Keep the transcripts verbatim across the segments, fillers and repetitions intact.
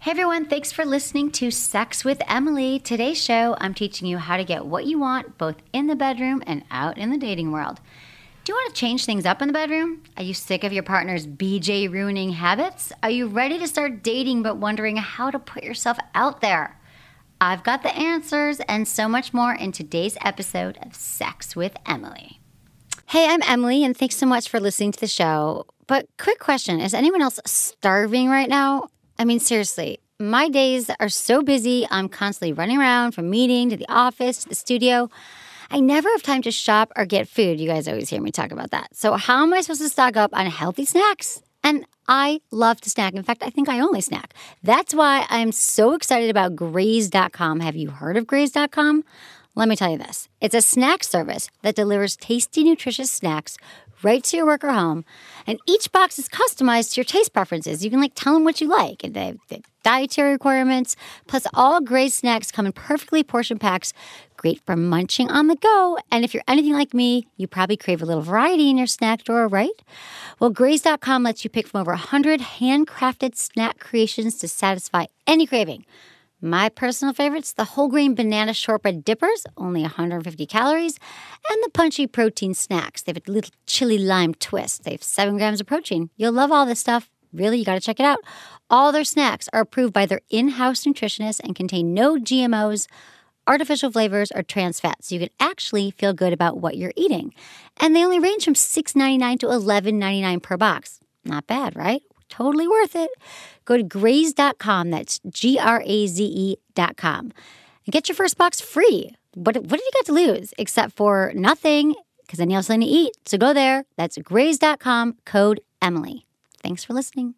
Hey everyone, thanks for listening to Sex with Emily. Today's show, I'm teaching you how to get what you want both in the bedroom and out in the dating world. Do you want to change things up in the bedroom? Are you sick of your partner's B J ruining habits? Are you ready to start dating but wondering how to put yourself out there? I've got the answers and so much more in today's episode of Sex with Emily. Hey, I'm Emily, and thanks so much for listening to the show. But quick question, is anyone else starving right now? I mean, seriously, my days are so busy. I'm constantly running around from meeting to the office to the studio. I never have time to shop or get food. You guys always hear me talk about that. So how am I supposed to stock up on healthy snacks? And I love to snack. In fact, I think I only snack. That's why I'm so excited about Graze dot com. Have you heard of Graze dot com? Let me tell you this. It's a snack service that delivers tasty, nutritious snacks right to your work or home. And each box is customized to your taste preferences. You can like tell them what you like. And they have the dietary requirements. Plus, all Graze snacks come in perfectly portioned packs, great for munching on the go. And if you're anything like me, you probably crave a little variety in your snack drawer, right? Well, Graze dot com lets you pick from over one hundred handcrafted snack creations to satisfy any craving. My personal favorites, the whole grain banana shortbread dippers, only one hundred fifty calories, and the punchy protein snacks. They have a little chili lime twist. They have seven grams of protein. You'll love all this stuff. Really, you got to check it out. All their snacks are approved by their in-house nutritionists and contain no G M Os, artificial flavors, or trans fats. So you can actually feel good about what you're eating. And they only range from six ninety-nine to eleven ninety-nine per box. Not bad, right? Totally worth it. Go to Graze dot com. That's G R A Z E dot com. And get your first box free. What, what have you got to lose? Except for nothing, because then you have something to eat. So go there. That's Graze dot com, code Emily. Thanks for listening.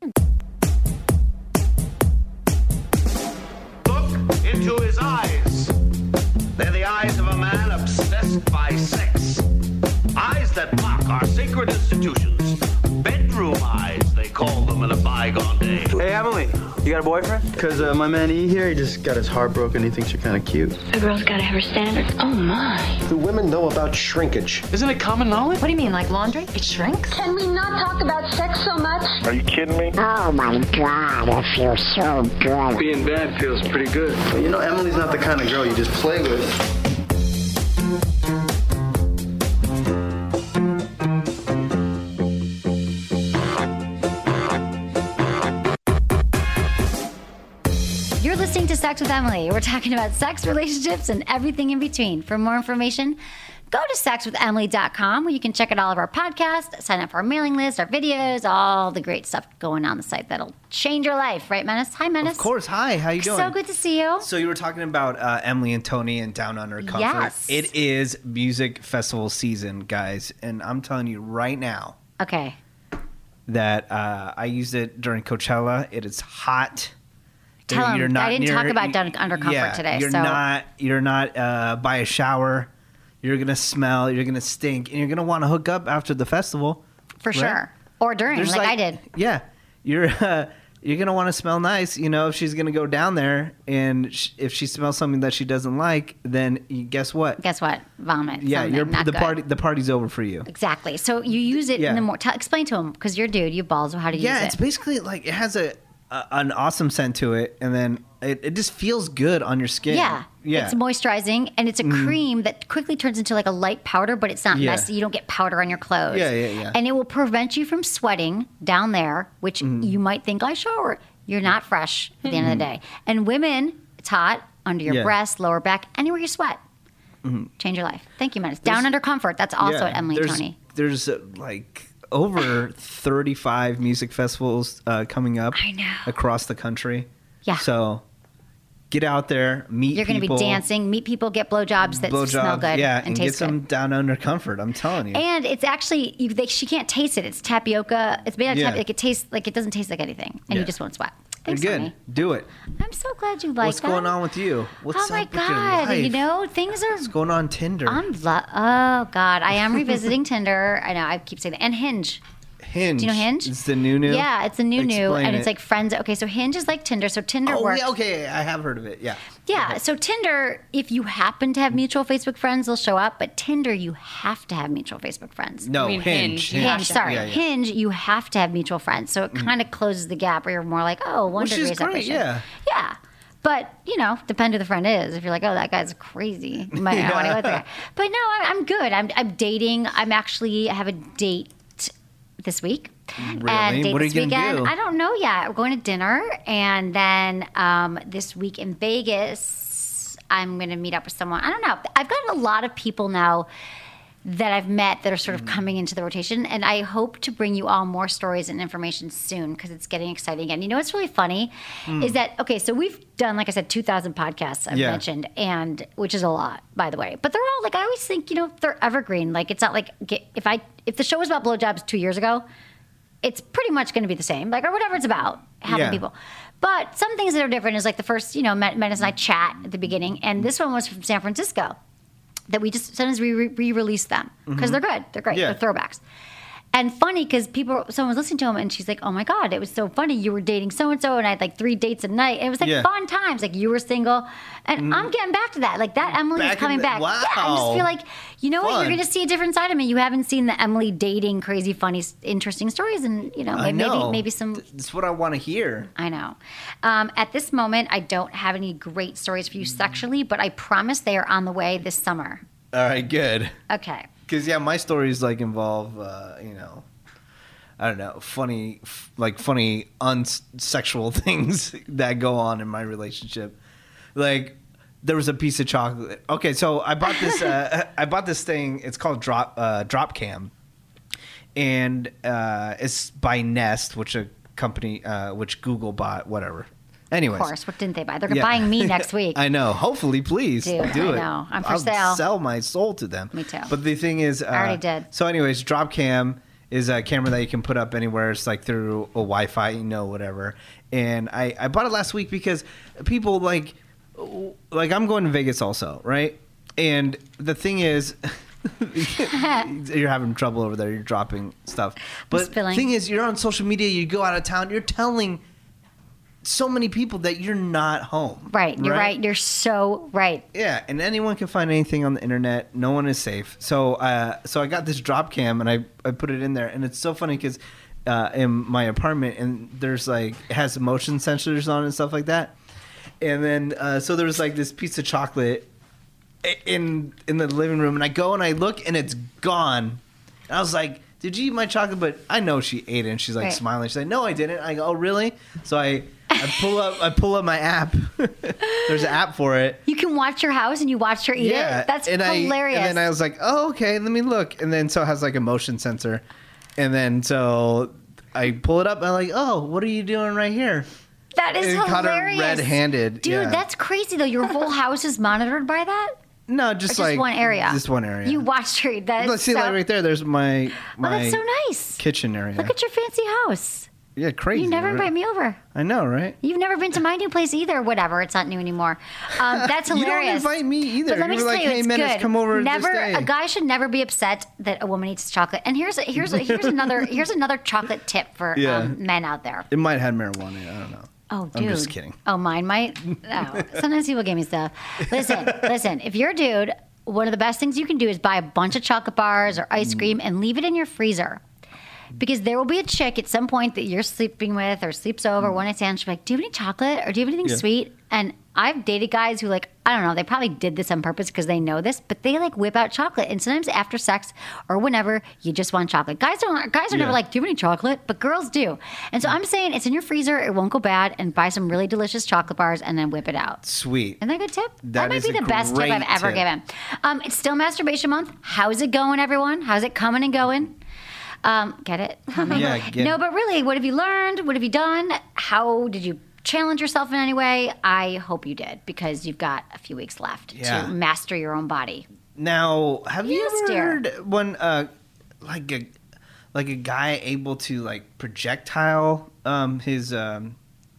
Look into his eyes. They're the eyes of a man obsessed by sex. Eyes that mock our sacred institutions. Bedroom eyes, they call them in a bygone day. Hey, Emily, you got a boyfriend? Because uh, my man E here, he just got his heart broken. He thinks you're kind of cute. A girl's got to have her standards. Oh, my. Do women know about shrinkage? Isn't it common knowledge? What do you mean, like laundry? It shrinks? Can we not talk about sex so much? Are you kidding me? Oh, my God, it feels so good. Being bad feels pretty good. But you know, Emily's not the kind of girl you just play with. You're listening to Sex with Emily. We're talking about sex, relationships, and everything in between. For more information, go to sex with emily dot com where you can check out all of our podcasts, sign up for our mailing list, our videos, all the great stuff going on the site that'll change your life. Right, Menace? Hi, Menace. Of course. Hi. How you doing? So good to see you. So you were talking about uh, Emily and Tony and Down Under Comfort. Yes. It is music festival season, guys. And I'm telling you right now Okay. that uh, I used it during Coachella. It is hot. Tell him. You're not I didn't near, talk about Down Under Comfort yeah, today. You're so. not. You're not uh, by a shower. You're gonna smell. You're gonna stink, and you're gonna want to hook up after the festival. For right? sure. Or during, There's like, like I did. Yeah, you're. Uh, you're gonna want to smell nice. You know, if she's gonna go down there, and sh- if she smells something that she doesn't like, then you, guess what? Guess what? Vomit. Yeah, something you're not the good. party. The party's over for you. Exactly. So you use it Yeah. in the more. T- explain to him, because you're a dude. You balls. How do you Yeah, use it? it's basically like it has a, a an awesome scent to it, and then it, it just feels good on your skin. Yeah. Yeah. It's moisturizing, and it's a Mm. cream that quickly turns into like a light powder, but it's not Yeah. messy. You don't get powder on your clothes. Yeah, yeah, yeah. And it will prevent you from sweating down there, which Mm-hmm. you might think, I shower. You're not fresh at the end of the day. And women, it's hot under your Yeah. breast, lower back, anywhere you sweat. Change your life. Thank you, Menace. Down Under Comfort. That's also Yeah, at Emily there's, Tony. There's uh, like over thirty-five music festivals uh, coming up I know. across the country. Yeah. So get out there, meet You're going to be people. dancing, meet people, get blowjobs that blow smell job, good yeah, and, and, get taste some good. Down Under Comfort. I'm telling you. And it's actually you, they, she can't taste it. It's tapioca. It's made out of Yeah. tapioca. Like it tastes like it doesn't taste like anything, and Yeah. you just won't sweat. You're Thanks, good. honey. Do it. I'm so glad you like What's that. going on with you? What's oh my up with your God! life? You know things are. What's going on Tinder? I'm lo- oh God! I am revisiting Tinder. I know I keep saying that, and Hinge. Hinge. Do you know Hinge? It's the new new. Yeah, it's a new new, Explain and it's it. like friends. Okay, so Hinge is like Tinder. So Tinder Oh, works. yeah, okay. I have heard of it. Yeah. Yeah, so Tinder, if you happen to have mutual Facebook friends, they'll show up. But Tinder, you have to have mutual Facebook friends. No, I mean, Hinge. Hinge, you have Hinge, to. sorry, Yeah, yeah. Hinge, you have to have mutual friends. So it kind of closes the gap where you're more like, oh, one Which degree is of great, separation. yeah. Yeah. But, you know, depend who the friend is. If you're like, oh, that guy's crazy, you might not want to go with that guy. But no, I'm, I'm good. I'm, I'm dating. I'm actually, I have a date this week. Really? And date What are this you gonna weekend. do? I don't know yet. We're going to dinner. And then um, this week in Vegas, I'm going to meet up with someone. I don't know. I've gotten a lot of people now that I've met that are sort of coming into the rotation. And I hope to bring you all more stories and information soon because it's getting exciting again. You know what's really funny is that, okay, so we've done, like I said, two thousand podcasts I've Yeah. mentioned, and which is a lot, by the way. But they're all, like, I always think, you know, they're evergreen. Like, it's not like, get- if I if the show was about blowjobs two years ago, it's pretty much going to be the same, like, or whatever it's about, helping Yeah. people. But some things that are different is like the first, you know, Men- Menace and I chat at the beginning, and this one was from San Francisco. That we just sometimes we re- re-release them because they're good, they're great, Yeah. they're throwbacks. And funny because people, someone was listening to him and she's like, "Oh my god, it was so funny. You were dating so and so, and I had like three dates a night. And it was like Yeah. fun times. Like you were single, and I'm getting back to that. Like that Emily Back is in coming the- back. Yeah, I just wow. feel like you know what, Fun. you're going to see a different side of me. You haven't seen the Emily dating crazy, funny, s- interesting stories, and you know, I maybe know. maybe some That's what I want to hear. I know. Um, at this moment, I don't have any great stories for you sexually, but I promise they are on the way this summer. All right, good. Okay. Because yeah, my stories like involve, uh, you know, I don't know, funny, f- like funny unsexual things that go on in my relationship. Like there was a piece of chocolate. Okay, so I bought this. Uh, I bought this thing. It's called Drop uh, Drop Cam, and uh, it's by Nest, which a company, uh, which Google bought. Whatever. Anyways, Of course. What didn't they buy? They're Yeah. buying me next week. I know. Hopefully, please Dude, do I it. know. I'm for I'll sale. Sell my soul to them. Me too. But the thing is, uh, I already did. So, anyways, Dropcam is a camera that you can put up anywhere. It's like through a Wi-Fi, you know, whatever. And I, I bought it last week because people like, like I'm going to Vegas also, right? And the thing is. You're having trouble over there. You're dropping stuff. But the spilling. thing is, you're on social media. You go out of town. You're telling so many people that you're not home. Right. You're right. You're so right. Yeah, and anyone can find anything on the internet. No one is safe. So, uh, so I got this drop cam and I, I put it in there, and it's so funny because uh, in my apartment, and there's like it has motion sensors on it and stuff like that. And then uh, so there was like this piece of chocolate i- in in the living room, and I go and I look, and it's gone. And I was like, "Did you eat my chocolate?" But I know she ate it. And she's like Right. smiling. She's like, "No, I didn't." I go, "Oh, really?" So I. I pull up. I pull up my app. There's an app for it. You can watch your house and you watch her eat it. That's and hilarious. I, and then I was like, "Oh, okay. Let me look." And then so it has like a motion sensor, and then so I pull it up. And I'm like, "Oh, what are you doing right here?" that is it caught her hilarious. red-handed, Dude, yeah. that's crazy though. Your whole house is monitored by that? No, Or just just like one area? Just one area. You watched her eat that. Look, is see, so, like right there. There's my Oh, my that's so nice. kitchen area. Look at your fancy house. yeah, crazy. You never right? invite me over. I know, right? You've never been to my new place either. Whatever, it's not new anymore. Um, that's You hilarious. don't invite me either. But let me You were just like, tell you, "Hey, it's Menace, good. come over this Never, day." a guy should never be upset that a woman eats chocolate. And here's a, here's a, here's another here's another chocolate tip for Yeah. um, men out there. It might have marijuana. I don't know. Oh, dude. I'm just kidding. Oh, mine might. No. Sometimes people give me stuff. Listen, listen. If you're a dude, one of the best things you can do is buy a bunch of chocolate bars or ice cream and leave it in your freezer. Because there will be a chick at some point that you're sleeping with or sleeps over, one night stand, she'll be like, "Do you have any chocolate or do you have anything Yeah. sweet?" And I've dated guys who, like, I don't know, they probably did this on purpose because they know this, but they like whip out chocolate. And sometimes after sex or whenever, you just want chocolate. Guys don't. Guys are Yeah. never like, "Do you have any chocolate?" But girls do. And so I'm saying it's in your freezer. It won't go bad. And buy some really delicious chocolate bars and then whip it out. Sweet. Isn't that a good tip? That might is be a the best tip great I've ever tip. given. Um, it's still masturbation month. How's it going, everyone? How's it coming and going? Um, get it? Coming. Yeah, get no, it. but really, what have you learned? What have you done? How did you challenge yourself in any way? I hope you did because you've got a few weeks left Yeah. to master your own body. Now, have you Yes, ever dear. heard when uh, like a like a guy able to like projectile um his um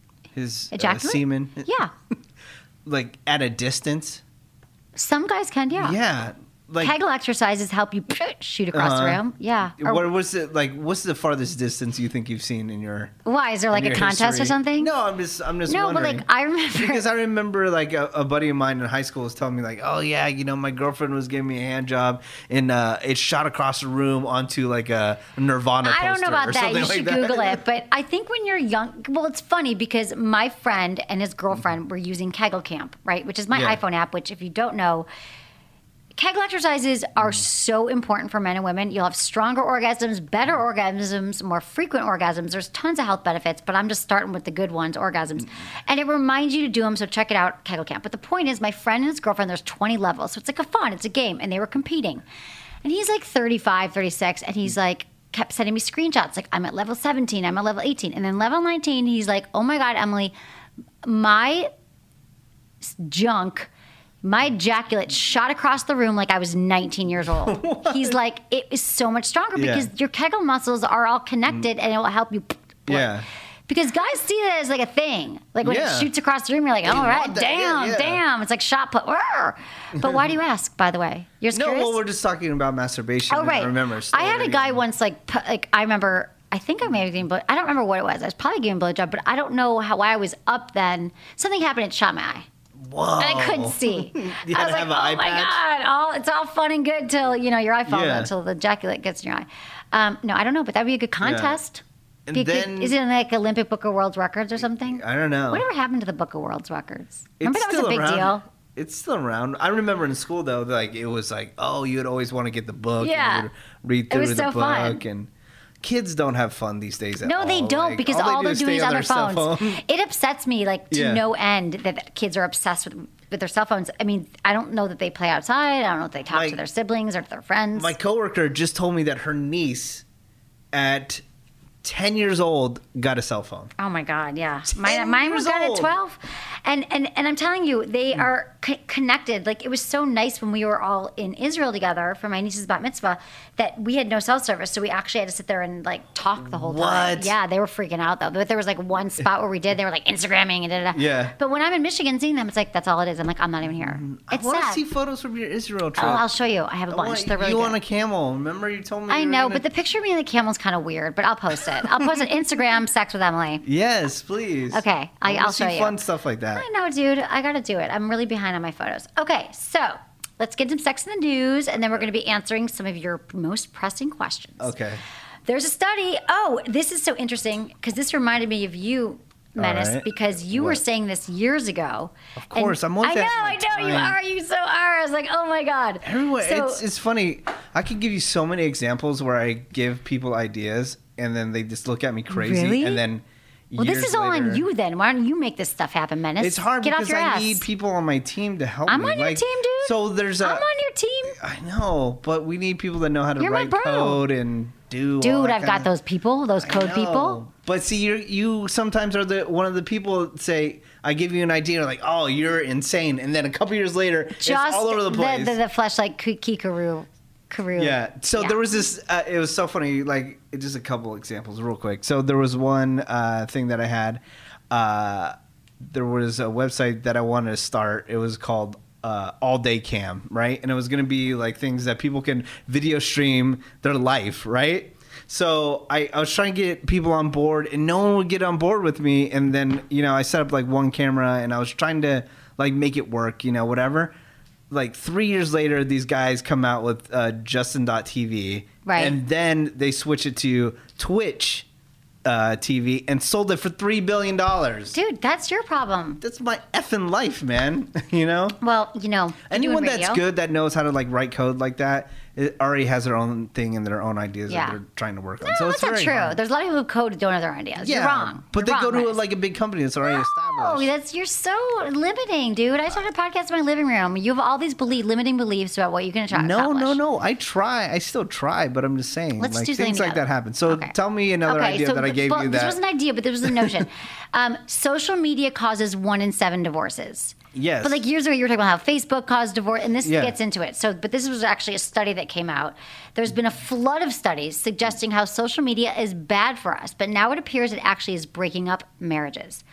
his uh, Ejaculate? semen Yeah. like at a distance? Some guys can, yeah. Yeah. like Kegel exercises help you shoot across Uh-huh. the room. Yeah. Or what was it like? What's the farthest distance you think you've seen in your? why is there like in a your contest history? or something? No, I'm just I'm just No, but wondering. like I remember Because I remember, like, a, a buddy of mine in high school was telling me, like, oh, yeah, you know, my girlfriend was giving me a hand job, and uh, it shot across the room onto, like, a Nirvana poster I don't know about or that. something You like should that. Google it. But I think when you're young, well, it's funny because my friend and his girlfriend were using Kegel Camp, right? Which is my Yeah. iPhone app, which if you don't know, Kegel exercises are so important for men and women. You'll have stronger orgasms, better orgasms, more frequent orgasms. There's tons of health benefits, but I'm just starting with the good ones, orgasms. And it reminds you to do them, so check it out, Kegel Camp. But the point is, my friend and his girlfriend, there's twenty levels, so it's like a fun, it's a game, and they were competing. And he's like thirty-five, thirty-six, and he's like, kept sending me screenshots, like, I'm at level seventeen, I'm at level eighteen. And then level nineteen, he's like, oh my God, Emily, my junk, my ejaculate shot across the room like I was nineteen years old. He's like, it is so much stronger Yeah. because your Kegel muscles are all connected and it will help you. Yeah. Because guys see that as like a thing. Like when Yeah. it shoots across the room, you're like, all right, want that. damn, Yeah, yeah. damn. It's like shot put. Rrr. But why do you ask, by the way? You're No, curious? well, we're just talking about masturbation. Oh, and right. I remember. I had a stories guy and- once, like, pu- like I remember, I think I may have given blow. I don't remember what it was. I was probably giving a blowjob, but I don't know how why I was up then. Something happened, it shot my eye. Whoa. And I couldn't see. You I had was to like, have oh an eye my patch? God. All, it's all fun and good till, you know, your eye falls Yeah. out, until the ejaculate gets in your eye. Um, no, I don't know, but that would be a good contest. And Be a good- then- is it in like Olympic Book of World Records or something? I don't know. Whatever happened to the Book of World Records? Remember It's that was a still big around. deal? It's still around. I remember in school though, like it was like, oh, you'd always want to get the book. Yeah. And you would read It through was the so book, fun. and kids don't have fun these days. At No, they all. don't Like, because all, all, they they're do doing is is stay on their cell phones. phone. It upsets me like to Yeah. no end that kids are obsessed with with their cell phones. I mean, I don't know that they play outside. I don't know if they talk My- to their siblings or to their friends. My coworker just told me that her niece, at ten years old, got a cell phone. Oh my God, yeah. Mine, ten mine was years got at old. twelve. And, and and I'm telling you, they are co- connected. Like, it was so nice when we were all in Israel together for my niece's bat mitzvah that we had no cell service. So we actually had to sit there and, like, talk the whole time. What? Yeah, they were freaking out, though. But there was, like, one spot where we did. They were, like, Instagramming and da-da-da. Yeah. But when I'm in Michigan seeing them, it's like, that's all it is. I'm like, I'm not even here. It's I want to sad. see photos from your Israel trip. Oh, I'll show you. I have a I bunch. want They're really you good. on a camel. Remember you told me I you were know, gonna- but the picture of me on the camel's kind of weird, but I'll post it. I'll post it Instagram, Sex with Emily. Yes, please. Okay, I- wanna I'll show see you. fun stuff like that. I know, dude. I got to do it. I'm really behind on my photos. Okay, so let's get some sex in the news, and then we're going to be answering some of your most pressing questions. Okay. There's a study. Oh, this is so interesting because this reminded me of you, Menace, right. because you were What? saying this years ago. Of course, And I'm always I know, asking my I know you time. are. You so are. I was like, oh my God. Everyone, So- it's it's funny. I could give you so many examples where I give people ideas and then they just look at me crazy, Really? and then Well, this years is all later- on you then. Why don't you make this stuff happen, Menace? It's hard Get because off your I ass. need people on my team to help I'm me. on your Like, team, dude. So there's a. I'm on your team. I know, but we need people that know how to You're my write bro. code and do. all Dude, that I've got kinda- those people, those I code know. people. But see, you you sometimes are the one of the people that say I give you an idea like, oh, you're insane, and then a couple years later, it's Just all over the place. The, the, the fleshlight Kikaru. Karu. Yeah. So Yeah. there was this. Uh, it was so funny. Like just a couple examples, real quick. So there was one uh, thing that I had. Uh, there was a website that I wanted to start. It was called uh, All Day Cam, right? And it was going to be like things that people can video stream their life, right? So I, I was trying to get people on board, and no one would get on board with me. And then you know I set up like one camera, and I was trying to like make it work, you know, whatever. Like three years later, these guys come out with uh, Justin dot T V, Right. and then they switch it to Twitch uh, T V and sold it for three billion dollars. Dude, that's your problem. That's my effing life, man. You know, Well, you know, anyone doing that's radio. good that knows how to like write code like that, it already has their own thing and their own ideas Yeah. that they're trying to work on. No, so that's it's not very true. hard. There's a lot of people who code who don't have their own ideas. Yeah, You're wrong. but You're they go wrong, to Liz. like a big company that's already Oh, established. that's you're so limiting, dude. I started a podcast in my living room. You have all these belief, limiting beliefs about what you can try. No, no, no. I try. I still try, but I'm just saying, Let's like do something things like together. that happen. So Okay. tell me another Okay, idea so that I th- gave well, you. This That was an idea, but this was a notion. um, social media causes one in seven divorces. Yes. But like years ago, you were talking about how Facebook caused divorce, and this Yeah. gets into it. So, but this was actually a study that came out. There's been a flood of studies suggesting how social media is bad for us, but now it appears it actually is breaking up marriages.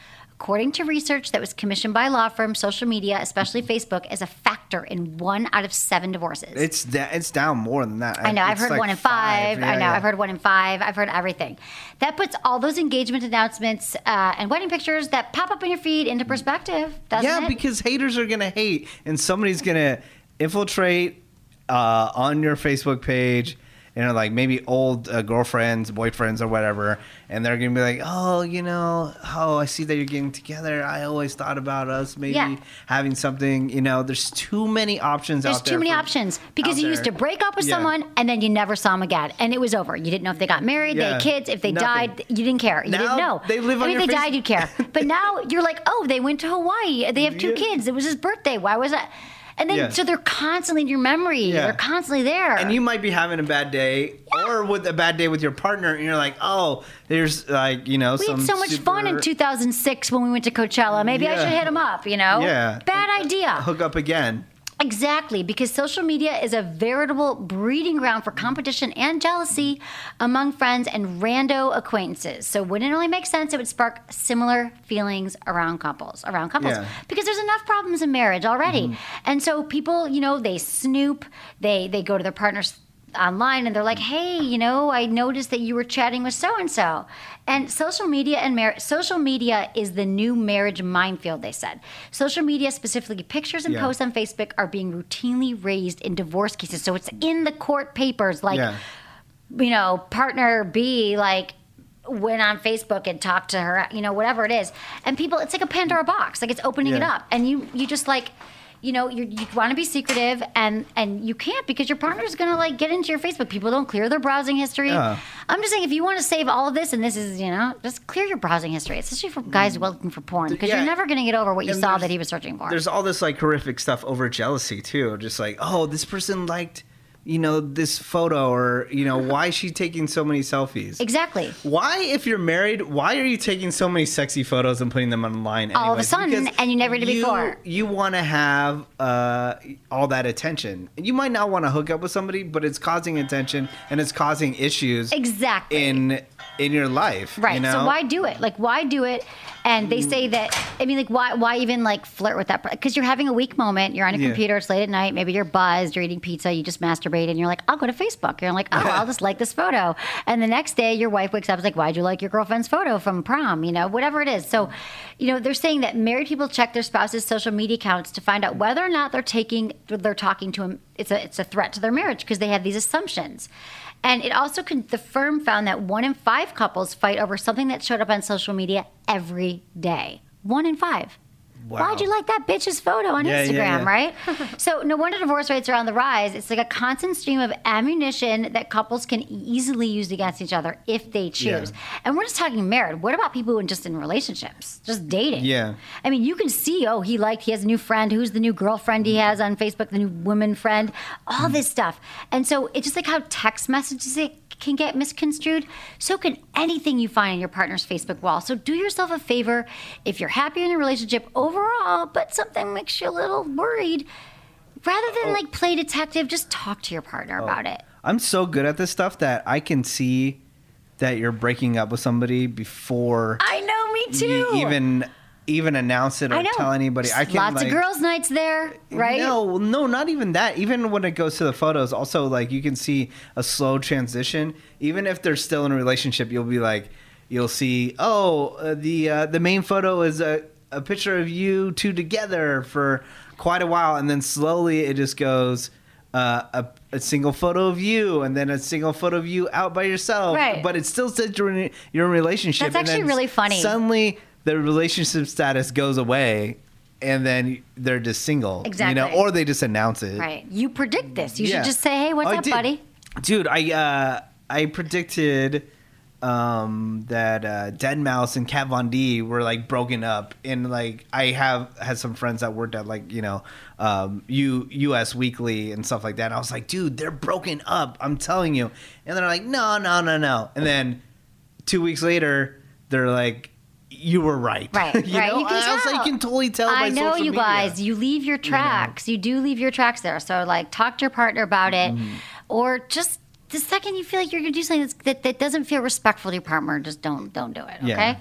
according to research that was commissioned by law firms, social media, especially Facebook, is a factor in one out of seven divorces. It's da- it's down more than that. I know. I've It's heard like one in five. Yeah, I know. yeah. I've heard one in five. I've heard everything. That puts all those engagement announcements uh, and wedding pictures that pop up in your feed into perspective, doesn't Yeah, it? because haters are gonna hate, and somebody's gonna infiltrate uh, on your Facebook page. You know, like maybe old uh, girlfriends, boyfriends, or whatever, and they're gonna be like, "Oh, you know, oh, I see that you're getting together. I always thought about us maybe Yeah. having something." You know, there's too many options There's out there. too many for- options because out you used to there. break up with Yeah. someone and then you never saw them again, and it was over. You didn't know if they got married, they Yeah. had kids, if they Nothing. died, you didn't care. You Now didn't know. they live I on mean, your if they face- died, you'd care. But now you're like, oh, they went to Hawaii. They have two Yeah. kids. It was his birthday. Why was that? And then Yeah. so they're constantly in your memory. Yeah. They're constantly there. And you might be having a bad day, or with a bad day with your partner, and you're like, "Oh, there's like you know we some had so much super- fun in two thousand six when we went to Coachella. Maybe I Yeah. should hit him up. You know? Yeah. Bad idea. hook up again." Exactly, because social media is a veritable breeding ground for competition and jealousy among friends and rando acquaintances. So wouldn't it only make sense it would spark similar feelings around couples, around couples? Yeah. Because there's enough problems in marriage already. And so people, you know, they snoop, they they go to their partners online and they're like, hey, you know, I noticed that you were chatting with so-and-so. And social media and mar- social media is the new marriage minefield, they said. Social media, specifically pictures and Yeah. posts on Facebook, are being routinely raised in divorce cases. So it's in the court papers, like, Yeah. you know, partner B, like, went on Facebook and talked to her, you know, whatever it is. And people, it's like a Pandora box. Like, it's opening it Yeah. up. And you, you just, like... You know, you you want to be secretive, and, and you can't because your partner's going to, like, get into your Facebook. People don't clear their browsing history. Yeah. I'm just saying, if you want to save all of this, and this is, you know, just clear your browsing history, especially for guys looking for porn, because Yeah. you're never going to get over what you And saw there's- that he was searching for. There's all this like horrific stuff over jealousy too. Just like, oh, this person liked, you know, this photo, or you know, why is she taking so many selfies? Exactly. Why, if you're married, why are you taking so many sexy photos and putting them online? All of a anyways? sudden, Because and you never did you, before. You want to have uh, all that attention. You might not want to hook up with somebody, but it's causing attention and it's causing issues Exactly. in in your life. Right. You know? So why do it? Like, why do it? And they say that, I mean, like, why why even, like, flirt with that? Because you're having a weak moment. You're on a Yeah. computer. It's late at night. Maybe you're buzzed. You're eating pizza. You just masturbated. And you're like, I'll go to Facebook. You're like, oh, I'll just like this photo. And the next day, your wife wakes up and is like, why'd you like your girlfriend's photo from prom? You know, whatever it is. So, you know, they're saying that married people check their spouse's social media accounts to find out whether or not they're taking, they're talking to him. It's a, it's a threat to their marriage because they have these assumptions. And it also can, the firm found that one in five couples fight over something that showed up on social media every day. One in five. Wow. Why'd you like that bitch's photo on Yeah, Instagram, yeah, yeah. right? So no wonder divorce rates are on the rise. It's like a constant stream of ammunition that couples can easily use against each other if they choose. Yeah. And we're just talking married. What about people who are just in relationships, just dating? Yeah. I mean, you can see, oh, he liked, he has a new friend. Who's the new girlfriend he has on Facebook, the new woman friend, all this stuff. And so it's just like how text messages it can get misconstrued. So can anything you find in your partner's Facebook wall. So do yourself a favor if you're happy in the relationship overall, but something makes you a little worried. Rather than like play detective, just talk to your partner about it. I'm so good at this stuff that I can see that you're breaking up with somebody before I know, me too. you even even announce it or I know. tell anybody. I can Lots like, of girls' nights there, right? No, no, not even that. Even when it goes to the photos, also like you can see a slow transition. Even if they're still in a relationship, you'll be like, you'll see, oh, uh, the uh, the main photo is a, a picture of you two together for quite a while, and then slowly it just goes. Uh, a, a single photo of you, and then a single photo of you out by yourself. Right. But it still says you're in, you're in a relationship. That's and actually then really funny. Suddenly, the relationship status goes away, and then they're just single. Exactly. You know, or they just announce it. Right. You predict this. You Yeah. should just say, hey, what's Oh, I up, did. buddy? Dude, I uh, I predicted um, that uh, Deadmau five and Kat Von D were like broken up, and like I have had some friends that worked at like you know um, U U S Weekly and stuff like that. And I was like, dude, they're broken up. I'm telling you. And they're like, no, no, no, no. And then two weeks later, they're like, you were right. Right, you right. know? You can I was tell. like, you can totally tell I by know, social you media. guys. You leave your tracks. You do leave your tracks there. So, like, talk to your partner about it, Mm-hmm. or just the second you feel like you're going to do something that's, that that doesn't feel respectful to your partner, just don't don't do it. Okay. Yeah.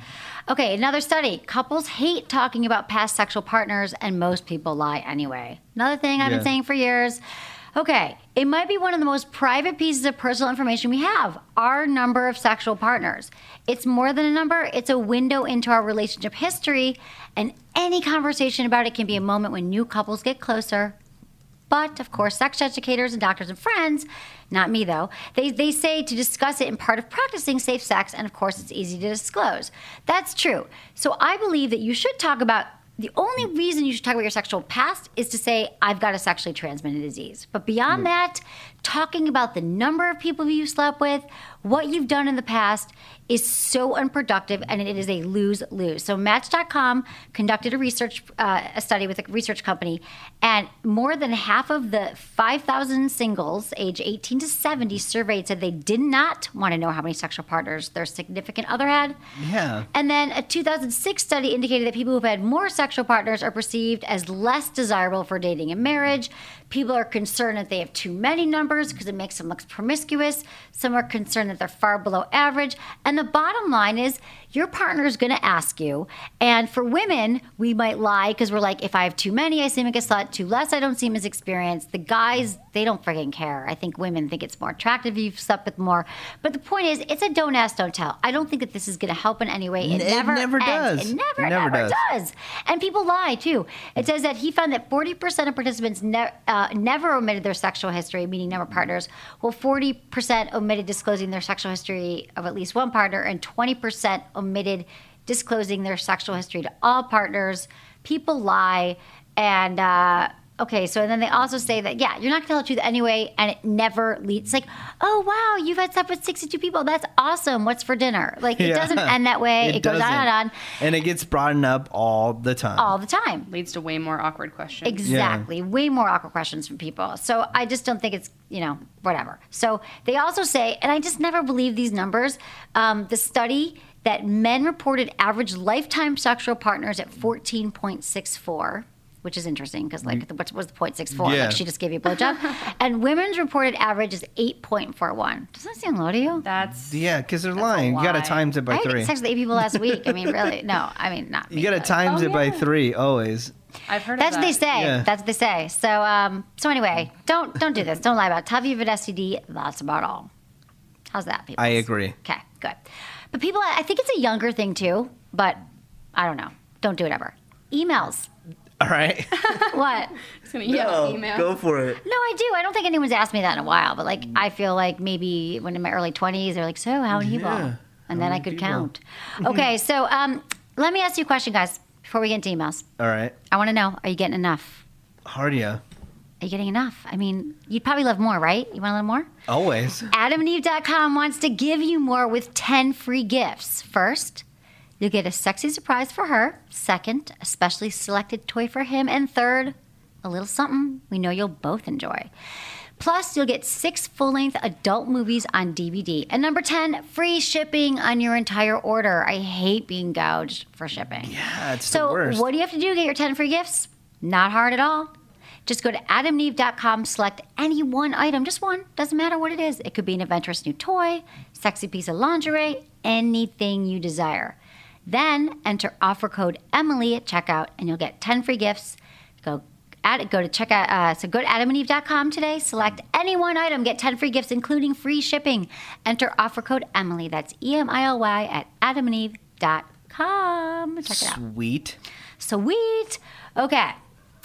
Okay, another study. Couples hate talking about past sexual partners, and most people lie anyway. Another thing I've Yeah. been saying for years. Okay, it might be one of the most private pieces of personal information we have, our number of sexual partners. It's more than a number, it's a window into our relationship history, and any conversation about it can be a moment when new couples get closer. But, of course, sex educators and doctors and friends, not me though, they, they say to discuss it in part of practicing safe sex, and of course it's easy to disclose. That's true. So I believe that you should talk about, the only reason you should talk about your sexual past is to say, I've got a sexually transmitted disease. But beyond that, talking about the number of people you slept with, what you've done in the past is so unproductive, and it is a lose-lose. So Match dot com conducted a research uh, a study with a research company, and more than half of the five thousand singles age eighteen to seventy surveyed said they did not want to know how many sexual partners their significant other had. Yeah. And then a two thousand six study indicated that people who've had more sexual partners are perceived as less desirable for dating and marriage. People are concerned that they have too many numbers because it makes them look promiscuous. Some are concerned that they're far below average. And the bottom line is your partner is going to ask you. And for women, we might lie because we're like, if I have too many, I seem like a slut. Too less, I don't seem as experienced. The guys, they don't friggin' care. I think women think it's more attractive if you've slept with more. But the point is, it's a don't ask, don't tell. I don't think that this is going to help in any way. It, It never, never ends. does. It never, It never never does. does. And people lie, too. It says that he found that forty percent of participants ne- uh, never omitted their sexual history, meaning number of partners, while forty percent omitted disclosing their sexual history of at least one partner, and twenty percent omitted disclosing their sexual history to all partners. People lie. And, uh, okay, so then they also say that, yeah, you're not going to tell the truth anyway, and it never leads. Like, oh, wow, you've had sex with sixty-two people. That's awesome. What's for dinner? Like, it Yeah. doesn't end that way. It, goes on doesn't. and on And it gets brought up all the time. all the time. Leads to way more awkward questions. Exactly. Way more awkward questions from people. So I just don't think it's, you know, whatever. So they also say, and I just never believe these numbers, um, the study that men reported average lifetime sexual partners at fourteen point six four, which is interesting because, like, what was the point six four? Yeah. Like, she just gave you a blowjob. And women's reported average is eight point four one. Does that sound low to you? That's Yeah, because they're lying. You got to lie. times it by I had three. sex with eight people last week. I mean, really? No, I mean, not me. You got to but- times Oh, it by yeah. three always. I've heard That's of what they that. say. Yeah. That's what they say. So, um, so anyway, don't don't do this. Don't lie about it. Tell if you have an S T D. That's about all. How's that, people? I agree. Okay, good. But people, I think it's a younger thing too. But I don't know. Don't do it ever. Emails. All right. What? It's gonna yell No, email. go for it. No, I do. I don't think anyone's asked me that in a while. But like, I feel like maybe when in my early twenties, they're like, "So, how many people?" Yeah, And how then I many could people? count. Okay, so um, let me ask you a question, guys. Before we get into emails, All right. I want to know: are you getting enough? Hard yeah. Are you getting enough? I mean, you'd probably love more, right? You want a little more? Always. Adam and Eve dot com wants to give you more with ten free gifts. First, you'll get a sexy surprise for her. Second, a specially selected toy for him. And third, a little something we know you'll both enjoy. Plus, you'll get six full-length adult movies on D V D. And number ten, free shipping on your entire order. I hate being gouged for shipping. Yeah, it's So the worst. what do you have to do to get your ten free gifts? Not hard at all. Just go to adam and eve dot com, select any one item, just one, doesn't matter what it is. It could be an adventurous new toy, sexy piece of lingerie, anything you desire. Then enter offer code Emily at checkout and you'll get ten free gifts. Go at go to checkout. Uh, so go to adam and eve dot com today, select any one item, get ten free gifts, including free shipping. Enter offer code Emily, that's E M I L Y, at adam and eve dot com. Check it out. Sweet. Sweet. Okay.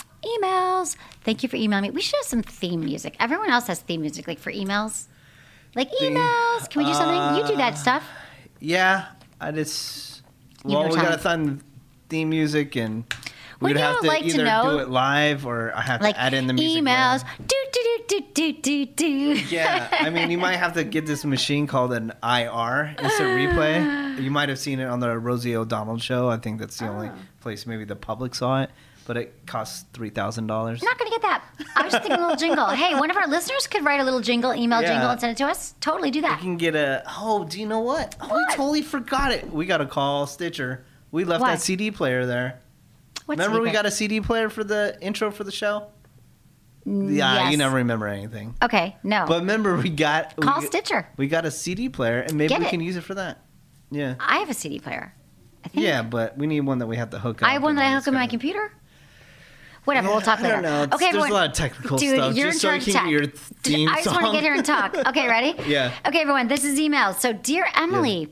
Emails. Thank you for emailing me. We should have some theme music. Everyone else has theme music, like for emails. Like emails. Can we do something? You do that stuff. Yeah, I just. You Well, know we time. gotta find theme music and. Would We'd you have to like to either know- do it live or I have Like to add in the music. emails. later. Do do do do do do do. Yeah, I mean, you might have to get this machine called an I R, instant replay. You might have seen it on the Rosie O'Donnell show. I think that's the only place maybe the public saw it, but it costs three thousand dollars. I'm not gonna get that. I was just thinking a little jingle. Hey, one of our listeners could write a little jingle, email Yeah. jingle, and send it to us. Totally do You that. can get a. Oh, do you know what? Oh, we totally forgot it. We got to call Stitcher. We left Why? that C D player there. What's Remember, we secret? got a C D player for the intro for the show. Yeah, Mm, yes. you never remember anything. Okay, no. But remember, we got Call we, Stitcher. We got a C D player, and maybe Get we it. can use it for that. Yeah. I have a C D player. I think. Yeah, but we need one that we have to hook up. I have one and that I all hook this up on my kind of- computer. Whatever, we'll talk I later. don't know. It's- Okay, there's everyone. a lot of technical Dude, stuff. You're Just in so you charge can of get your tech. theme I just want to song. get here and talk. Okay, ready? Yeah. Okay, everyone, this is email. So, dear Emily,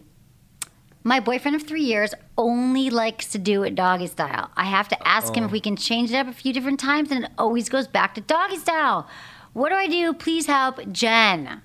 my boyfriend of three years only likes to do it doggy style. I have to ask him if we can change it up a few different times, and it always goes back to doggy style. What do I do? Please help, Jen.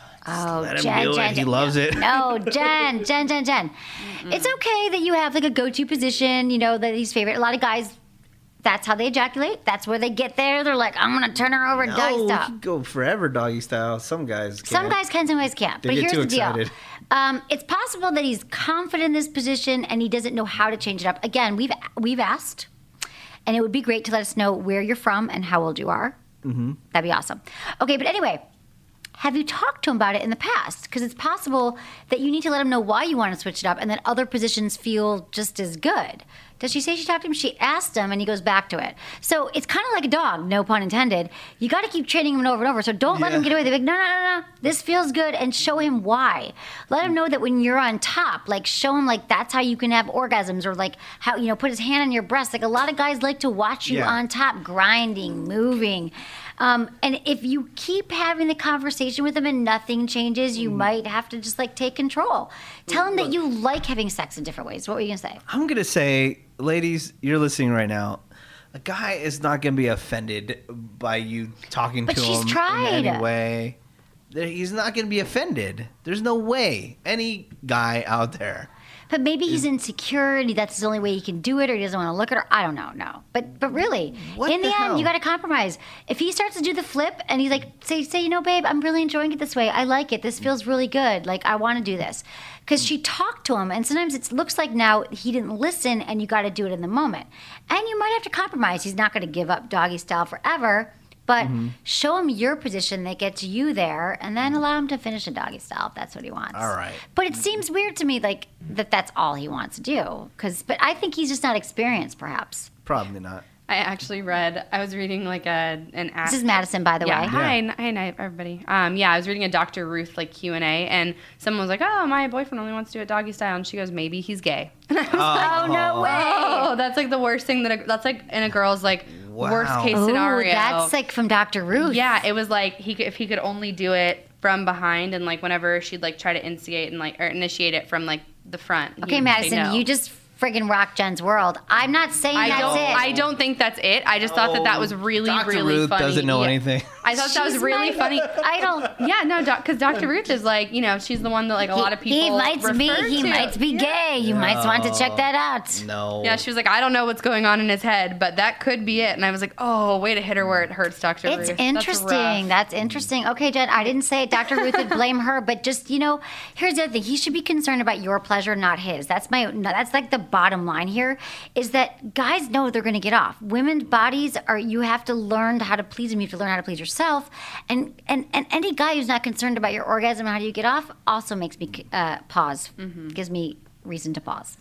Oh, let him Jen, do it. Jen, He Jen. loves it. No, Jen, Jen, Jen, Jen. It's okay that you have like a go-to position, you know, that he's favorite. A lot of guys, that's how they ejaculate. That's where they get there. They're like, I'm going to turn her over No, doggy we style. can go forever doggy style. Some guys can't. Some guys can, some guys can't. They but get here's too the deal. excited. Um, it's possible that he's confident in this position and he doesn't know how to change it up. Again, we've we've asked, and it would be great to let us know where you're from and how old you are. Mm-hmm. That'd be awesome. Okay, but anyway, have you talked to him about it in the past? Because it's possible that you need to let him know why you want to switch it up and that other positions feel just as good. Does she say she talked to him? She asked him, and he goes back to it. So it's kind of like a dog, no pun intended. You got to keep training him over and over. So don't let Yeah. him get away. They're like, no, no, no, no. This feels good, and show him why. Let him know that when you're on top, like show him like that's how you can have orgasms, or like how, you know, put his hand on your breast. Like a lot of guys like to watch you Yeah. on top, grinding, moving. Um, and if you keep having the conversation with him and nothing changes, you might have to just like take control. Tell him that you like having sex in different ways. What were you gonna say? I'm gonna say, ladies, you're listening right now. A guy is not gonna be offended by you talking But to she's him tried. in any way. There- He's not gonna be offended. There's no way. Any guy out there. But maybe he's insecure and that's the only way he can do it, or he doesn't want to look at her. I don't know, no. But but really, What in the the, end, hell? you got to compromise. If he starts to do the flip and he's like, say, say, you know, babe, I'm really enjoying it this way. I like it. This feels really good. Like, I want to do this. Because she talked to him, and sometimes it looks like now he didn't listen, and you got to do it in the moment. And you might have to compromise. He's not going to give up doggy style forever. But Mm-hmm. show show him your position that gets you there, and then allow him to finish a doggy style if that's what he wants. All right. But it seems weird to me, like that. That's all he wants to do. Because, but I think he's just not experienced, perhaps. Probably not. I actually read. I was reading like a an. This is Madison, by the yeah, way. Hi, n- hi, night, everybody. Um, yeah, I was reading a Doctor Ruth like Q and A, and someone was like, "Oh, my boyfriend only wants to do it doggy style," and she goes, "Maybe he's gay." And I was like, Oh no way! "Oh, that's like the worst thing that a, that's like in a girl's like Wow. worst case Ooh, scenario." that's like from Doctor Ruth. Yeah, it was like he could, if he could only do it from behind, and like whenever she'd like try to instigate and like or initiate it from like the front. he Okay, would say Madison, no. you just friggin' rock Jen's world. I'm not saying I that's don't. it. I don't think that's it. I just thought that that was really, Doctor really Ruth funny. doesn't know Yeah. anything. I thought that was She's really my- funny. I don't. Yeah, no, because Doctor Ruth is like, you know, she's the one that like a lot of people He might refer be. He to. might be gay. You might want to check that out. No. Yeah, she was like, I don't know what's going on in his head, but that could be it. And I was like, oh, way to hit her where it hurts, Doctor Ruth. It's That's interesting. rough. That's interesting. Okay, Jen, I didn't say it. Doctor Ruth would blame her, but just, you know, here's the other thing. He should be concerned about your pleasure, not his. That's my. no, That's like the bottom line here, is that guys know they're going to get off. Women's bodies are. You have to learn how to please them. You have to learn how to please yourself. And and and any guy who's not concerned about your orgasm and how do you get off also makes me uh, pause. Gives me reason to pause.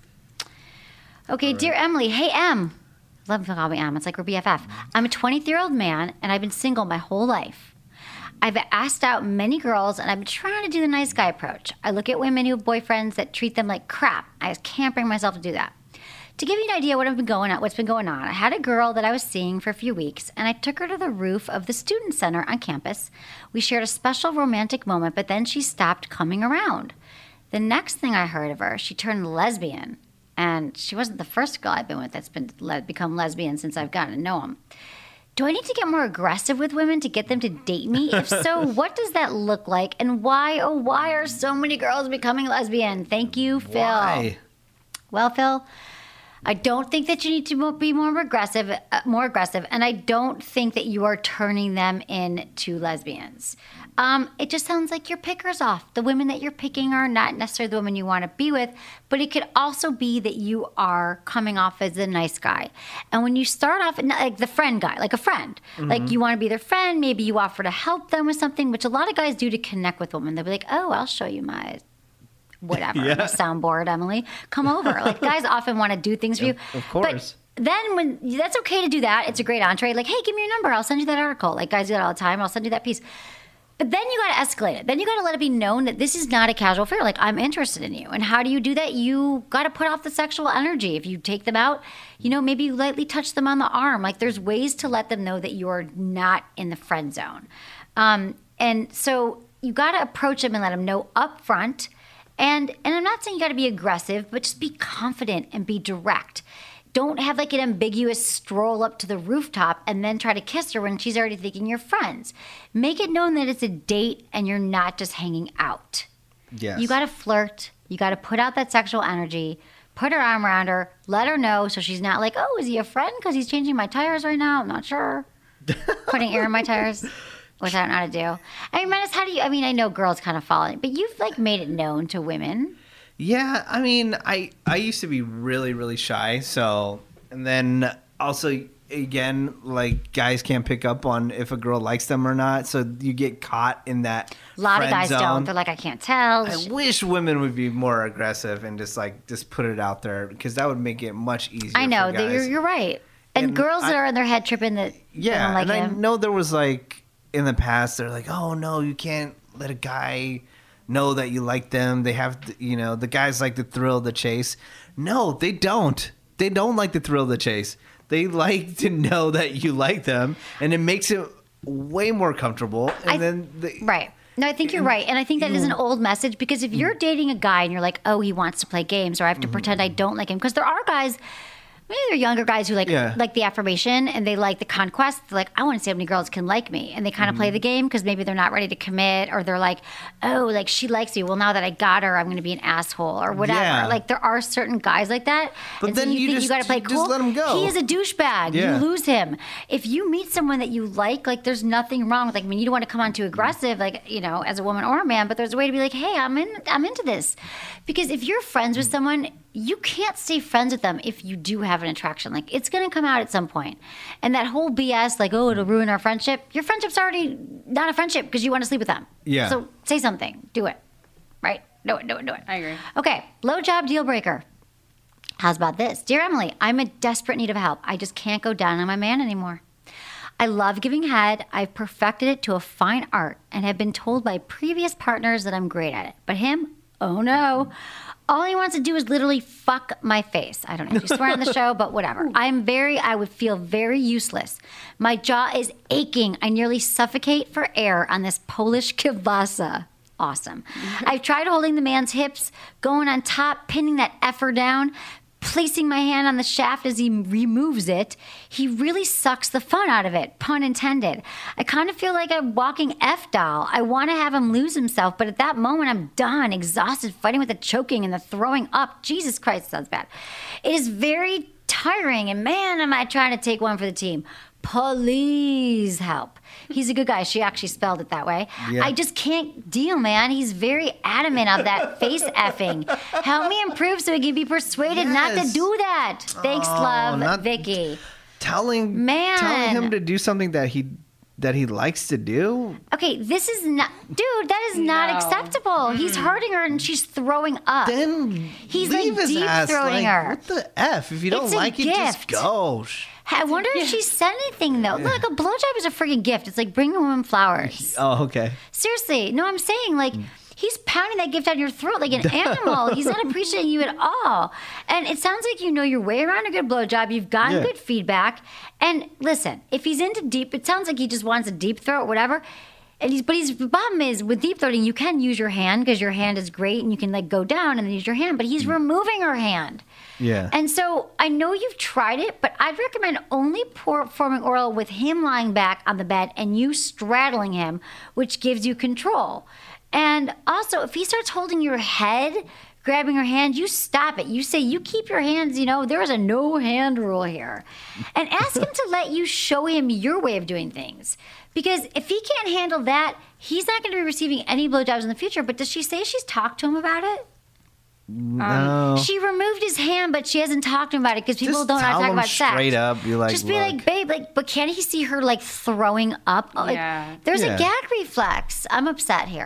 Okay, dear Emily. Hey, Em. Love to call me Em. It's like we're B F F. I'm a twenty-three-year-old man, and I've been single my whole life. I've asked out many girls, and I've been trying to do the nice guy approach. I look at women who have boyfriends that treat them like crap. I just can't bring myself to do that. To give you an idea what I've been going on, what's been going on, I had a girl that I was seeing for a few weeks, and I took her to the roof of the student center on campus. We shared a special romantic moment, but then she stopped coming around. The next thing I heard of her, she turned lesbian. And she wasn't the first girl I've been with that's been le- become lesbian since I've gotten to know them. Do I need to get more aggressive with women to get them to date me? If so, what does that look like? And why, oh, why are so many girls becoming lesbian? Thank you, Phil. Why? Well, Phil, I don't think that you need to mo- be more aggressive, uh, more aggressive, and I don't think that you are turning them into lesbians. Um, it just sounds like your picker's off. The women that you're picking are not necessarily the women you want to be with, but it could also be that you are coming off as a nice guy. And when you start off, not like the friend guy, like a friend, like you want to be their friend, maybe you offer to help them with something, which a lot of guys do to connect with women. They'll be like, oh, I'll show you my whatever, Yeah. my soundboard, Emily. Come over. Like guys often want to do things for you. Of course. But then when that's okay to do that, it's a great entree. Like, hey, give me your number. I'll send you that article. Like guys do that all the time. I'll send you that piece. But then you got to escalate it. Then you got to let it be known that this is not a casual affair. Like, I'm interested in you. And how do you do that? You got to put off the sexual energy. If you take them out, you know, maybe you lightly touch them on the arm. Like, there's ways to let them know that you're not in the friend zone. Um, and so you got to approach them and let them know up front. And, and I'm not saying you got to be aggressive, but just be confident and be direct. Don't have like an ambiguous stroll up to the rooftop and then try to kiss her when she's already thinking you're friends. Make it known that it's a date and you're not just hanging out. Yes. You got to flirt. You got to put out that sexual energy. Put her arm around her. Let her know so she's not like, oh, is he a friend because he's changing my tires right now? I'm not sure. Putting air in my tires, which I don't know how to do. I mean, Menace, how do you, I mean, I know girls kind of fall in, but you've like made it known to women. Yeah, I mean, I I used to be really, really shy. So, and then also, again, like guys can't pick up on if a girl likes them or not. So you get caught in that A lot of friend guys zone. don't. They're like, I can't tell. I wish women would be more aggressive and just like just put it out there because that would make it much easier. I know. for that You're, guys. you're right. And, And girls that I- are in their head tripping that they Yeah, don't like and him. I know there was like in the past they're like, oh no, you can't let a guy know that you like them. They have, to, you know, the guys like the thrill of the chase. No, they don't. They don't like the thrill of the chase. They like to know that you like them, and it makes it way more comfortable. And I- then they, Right. No, I think you're right. And I think that is an old message because if you're dating a guy and you're like, oh, he wants to play games or I have to pretend I don't like him. Because there are guys, maybe they're younger guys who like Yeah. like the affirmation and they like the conquest. They're like, I want to see how many girls can like me. And they kind of play the game because maybe they're not ready to commit or they're like, oh, like she likes you. Well, now that I got her, I'm going to be an asshole or whatever. Yeah. Like there are certain guys like that. But and then so you, you think just- you got to play you just cool. let 'em go. He is a douchebag. Yeah. You lose him. If you meet someone that you like, like there's nothing wrong with like, I mean, you don't want to come on too aggressive, like, you know, as a woman or a man, but there's a way to be like, hey, I'm in, I'm into this. Because if you're friends with someone, you can't stay friends with them if you do have an attraction. Like it's going to come out at some point. And that whole B S, like, oh, it'll ruin our friendship. Your friendship's already not a friendship because you want to sleep with them. Yeah. So say something. Do it. Right? Do it, do it, do it. I agree. Okay. Low job deal breaker. How's about this? Dear Emily, I'm in desperate need of help. I just can't go down on my man anymore. I love giving head. I've perfected it to a fine art and have been told by previous partners that I'm great at it. But him, oh no. All he wants to do is literally fuck my face. I don't know if you swear on the show, but whatever. I'm very, I would feel very useless. My jaw is aching. I nearly suffocate for air on this Polish kielbasa. Awesome. I've tried holding the man's hips, going on top, pinning that effer down, placing my hand on the shaft as he removes it. He really sucks the fun out of it, pun intended. I kind of feel like a walking F doll. I want to have him lose himself, but at that moment I'm done, exhausted, fighting with the choking and the throwing up. Jesus Christ, sounds bad. It is very tiring, and man, am I trying to take one for the team. Please help. He's a good guy. She actually spelled it that way. Yeah. I just can't deal, man. He's very adamant of that face effing. Help me improve so he can be persuaded not to Yes. do that. Thanks, Oh, love, not- Vicky. telling Man. telling him to do something that he that he likes to do. Okay, this is not, dude. That is not No. acceptable. He's hurting her and she's throwing up. Then He's, leave like, his deep ass. throating Like, her. what the f? If you don't It's a like it, just gift. go. I wonder if she said anything though. Look, a blowjob is a freaking gift. It's like bringing a woman flowers. Oh, okay. Seriously, no, I'm saying like he's pounding that gift down your throat like an animal. He's not appreciating you at all. And it sounds like you know your way around a good blowjob. You've gotten Yeah. good feedback. And listen, if he's into deep, it sounds like he just wants a deep throat, whatever. And he's, but he's, the problem is with deep throating, you can use your hand because your hand is great and you can like go down and then use your hand. But he's removing her hand. Yeah. And so I know you've tried it, but I'd recommend only pour, forming oral with him lying back on the bed and you straddling him, which gives you control. And also, if he starts holding your head, grabbing her hand, you stop it. You say, you keep your hands, you know, there is a no hand rule here. And ask him to let you show him your way of doing things. Because if he can't handle that, he's not going to be receiving any blowjobs in the future. But does she say she's talked to him about it? No. She removed his hand, but she hasn't talked to him about it because people Just don't know how to tell talk him about sex. straight up, be like, just be "Look." like, babe, like, but can he see her like throwing up? Like, Yeah. there's Yeah. a gag reflex. I'm upset here.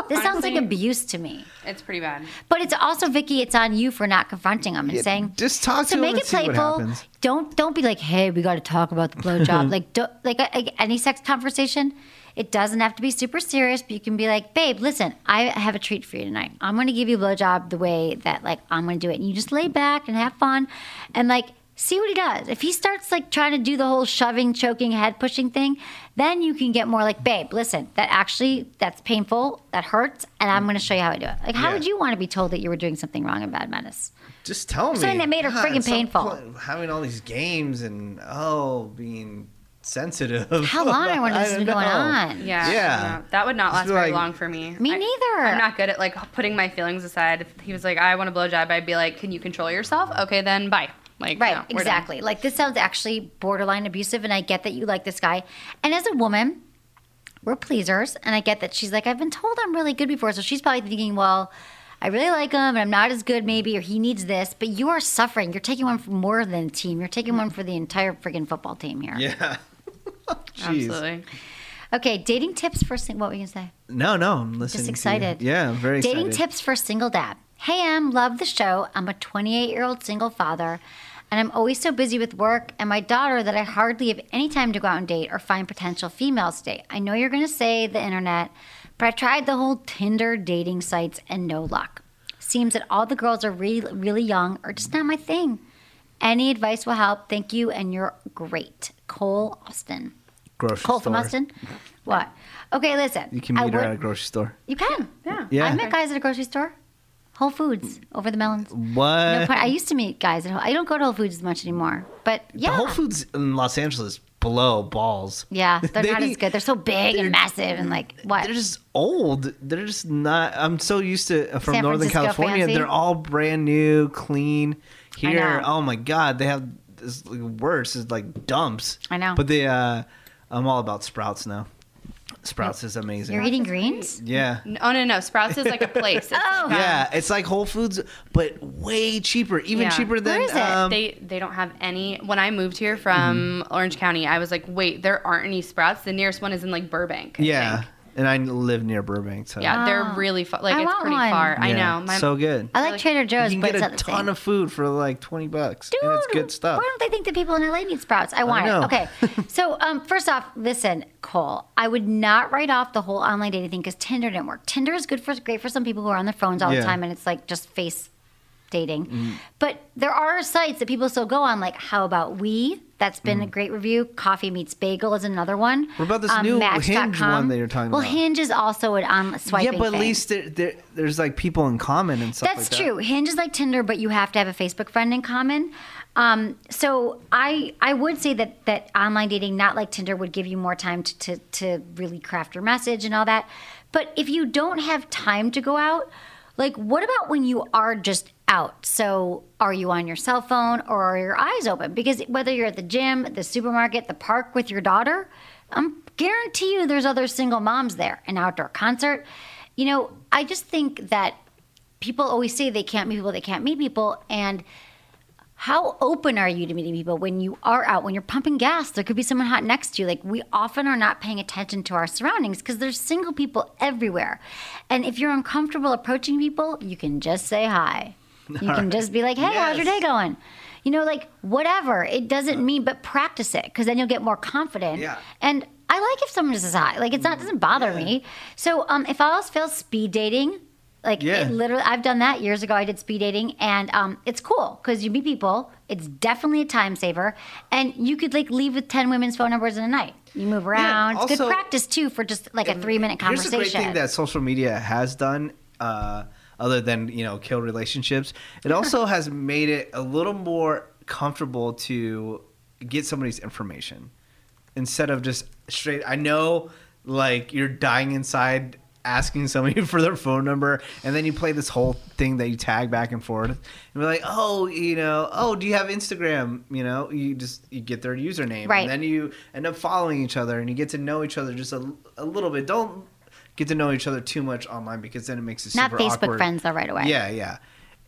This sounds like Honestly, abuse to me. It's pretty bad. But it's also, Vicky, it's on you for not confronting him and Yeah, saying, just talk so to him make and it see what playful. happens. Don't don't be like, hey, we got to talk about the blowjob. like, don't, like a, a- any sex conversation, it doesn't have to be super serious. But you can be like, babe, listen, I have a treat for you tonight. I'm going to give you a blowjob the way that like I'm going to do it, and you just lay back and have fun, and like. See what he does. If he starts like trying to do the whole shoving, choking, head pushing thing, then you can get more like, babe, listen, that actually, that's painful, that hurts, and I'm going to show you how I do it. Like, how Yeah. would you want to be told that you were doing something wrong in Bad Menace? Just tell me. Something that made her friggin' stop painful. playing- having all these games and, oh, being sensitive. How long I wonder this I has been don't going know. on. Yeah, Yeah. no, that would not Just last be very like- long for me. Me I- neither. I'm not good at like putting my feelings aside. If he was like, I want a blowjob, I'd be like, can you control yourself? Okay, then bye. Like, Right, no, we're done. exactly. Like, this sounds actually borderline abusive, and I get that you like this guy. And as a woman, we're pleasers, and I get that she's like, I've been told I'm really good before, so she's probably thinking, well, I really like him, and I'm not as good maybe, or he needs this, but you are suffering. You're taking one for more than a team. You're taking one for the entire friggin' football team here. Yeah. Jeez. Absolutely. Okay, dating tips for sing- what were you gonna say? No, no, I'm listening. Just to you. excited. Yeah, I'm very Dating excited. tips for single dad. Hey, Em, love the show. I'm a twenty-eight year old single father, and I'm always so busy with work and my daughter that I hardly have any time to go out and date or find potential females to date. I know you're going to say the internet, but I tried the whole Tinder dating sites and no luck. Seems that all the girls are really, really young or just not my thing. Any advice will help. Thank you, and you're great. Cole Austin. Grocery Cole store. from Austin? What? Okay, listen. You can I meet her would- at a grocery store. You can. Yeah. Yeah. I met guys at a grocery store. Whole Foods over the melons. What? No point. I used to meet guys at Whole, I don't go to Whole Foods as much anymore. But yeah. The Whole Foods in Los Angeles blow balls. Yeah, they're not They- as good. They're so big they're- and massive and like what? They're just old. They're just not. I'm so used to from San Northern Francisco California. fancy? They're all brand new, clean. Here, know. oh my God, they have this like, worse. It's like dumps. I know. But they, uh, I'm all about Sprouts now. Sprouts is amazing. You're eating greens? Yeah. Oh no, no, Sprouts is like a place. It's, Oh. um, Yeah, it's like Whole Foods, but way cheaper. Even Yeah. cheaper than. Where is it? Um, They they don't have any. When I moved here from Mm-hmm. Orange County, I was like, wait, there aren't any Sprouts. The nearest one is in like Burbank. I yeah, think. and I live near Burbank, so Yeah, Oh. they're really far. Like I it's want pretty one. far. I Yeah, know. My, so good. I like Really? Trader Joe's, You can but get it's a not the ton same. of food for like twenty bucks, Dude, and it's good stuff. Why don't they think that people in L A need Sprouts? I want know. it. Okay. So, um, first off, listen, Cole, I would not write off the whole online dating thing because Tinder didn't work. Tinder is good for great for some people who are on their phones all Yeah. the time and it's like just face dating. But there are sites that people still go on, like How About We? That's been a great review. Coffee Meets Bagel is another one. Um, What about this new Match Hinge dot com. one that you're talking well, about? Hinge is also an on swiping Yeah, but at thing. least there, there, there's like people in common and stuff That's like that. true. Hinge is like Tinder, but you have to have a Facebook friend in common. Um, so I I would say that that online dating, not like Tinder, would give you more time to, to to really craft your message and all that. But if you don't have time to go out, like what about when you are just out? So are you on your cell phone or are your eyes open? Because whether you're at the gym, the supermarket, the park with your daughter, I'm guarantee you there's other single moms there, an outdoor concert. You know, I just think that people always say they can't meet people, they can't meet people. And how open are you to meeting people when you are out, when you're pumping gas? There could be someone hot next to you. Like, we often are not paying attention to our surroundings because there's single people everywhere. And if you're uncomfortable approaching people, you can just say hi. You can just be like, hey, how's your day Yes. going? You know, like, whatever. It doesn't mean, but practice it because then you'll get more confident. Yeah. And I like if someone just says hi. Like, it's not, it doesn't bother me. So um, if all else fails, speed dating. Like, Yeah. it literally, I've done that years ago. I did speed dating, and um, it's cool because you meet people. It's definitely a time saver, and you could like leave with ten women's phone numbers in a night. You move around. it's good also- practice too for just like a three minute Here's conversation. a great thing that social media has done, uh, other than you know kill relationships. It also has made it a little more comfortable to get somebody's information instead of just straight. I know, like you're dying inside asking somebody for their phone number, and then you play this whole thing that you tag back and forth, and we're like, oh, you know, oh, do you have Instagram? You know, you just you get their username, Right. and then you end up following each other, and you get to know each other just a, a little bit. Don't get to know each other too much online because then it makes it Not super Facebook awkward. friends though right away. Yeah, yeah.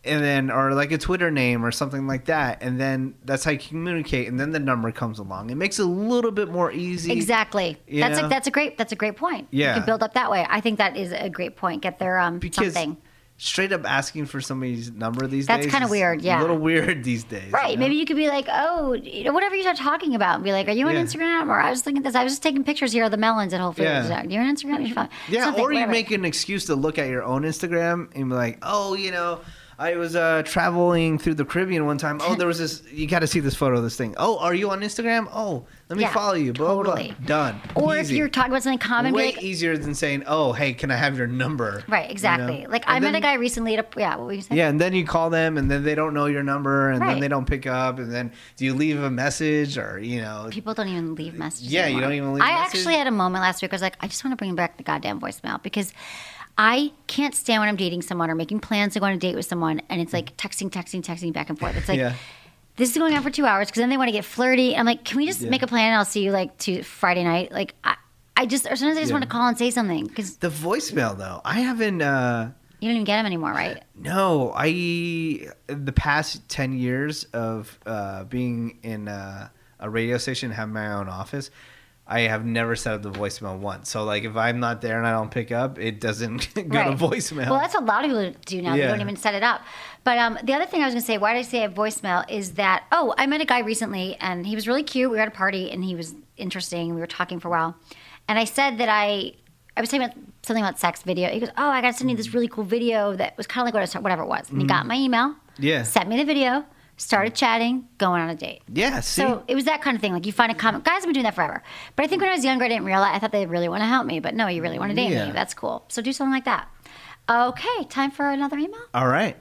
and then or like a Twitter name or something like that, and then that's how you communicate, and then the number comes along. It makes it a little bit more easy. Exactly. That's know? like that's a great that's a great point. Yeah. You can build up that way. I think that is a great point. Get their um Because something. straight up asking for somebody's number these That's days kinda is weird, yeah. a little weird these days. Right. you know? Maybe you could be like, oh, you know, whatever you start talking about, and be like, are you on Yeah. Instagram? Or I was thinking this. I was just taking pictures here of the melons at Whole Foods. Yeah. You're on Instagram? You're fine. Yeah, Something, or you whatever. make an excuse to look at your own Instagram and be like, oh, you know, I was uh, traveling through the Caribbean one time. Oh, there was this. You got to see this photo of this thing. Oh, are you on Instagram? Oh, let me Yeah, follow you. Blah, blah, totally. blah. Done. Or if Easy. you're talking about something common, way be like, easier than saying, oh, hey, can I have your number? right, You exactly. know? Like And I met then- a guy recently at a yeah. What were you saying? Yeah, and then you call them, and then they don't know your number, and Right. then they don't pick up, and then do you leave a message or you know? People don't even leave messages. Yeah, you anymore. don't even leave I a message? actually had a moment last week. I was like, I just want to bring back the goddamn voicemail because I can't stand when I'm dating someone or making plans to go on a date with someone, and it's like texting, texting, texting back and forth. It's like. Yeah. This is going on for two hours because then they want to get flirty. I'm like, can we just Yeah. make a plan and I'll see you like to Friday night? Like, I, I just, or sometimes I just Yeah. want to call and say something because The voicemail though, I haven't. Uh, you don't even get them anymore, right? No, I the past ten years of uh, being in uh, a radio station, having my own office, I have never set up the voicemail once. So like, if I'm not there and I don't pick up, it doesn't go Right. to voicemail. Well, that's a lot of people do now. They Yeah. don't even set it up. But um, the other thing I was going to say, why did I say a voicemail, is that, oh, I met a guy recently, and he was really cute. We were at a party, and he was interesting. We were talking for a while. And I said that I, I was talking about something about sex video. He goes, oh, I got to send you this really cool video that was kind of like what I was talking, whatever it was. And he got my email, Mm-hmm. Yeah. sent me the video, started chatting, going on a date. yeah. See, So it was that kind of thing. Like you find a comment. Guys have been doing that forever. But I think when I was younger, I didn't realize. I thought they really want to help me. But no, you really want to date Yeah. me. That's cool. So do something like that. Okay, time for another email. all right.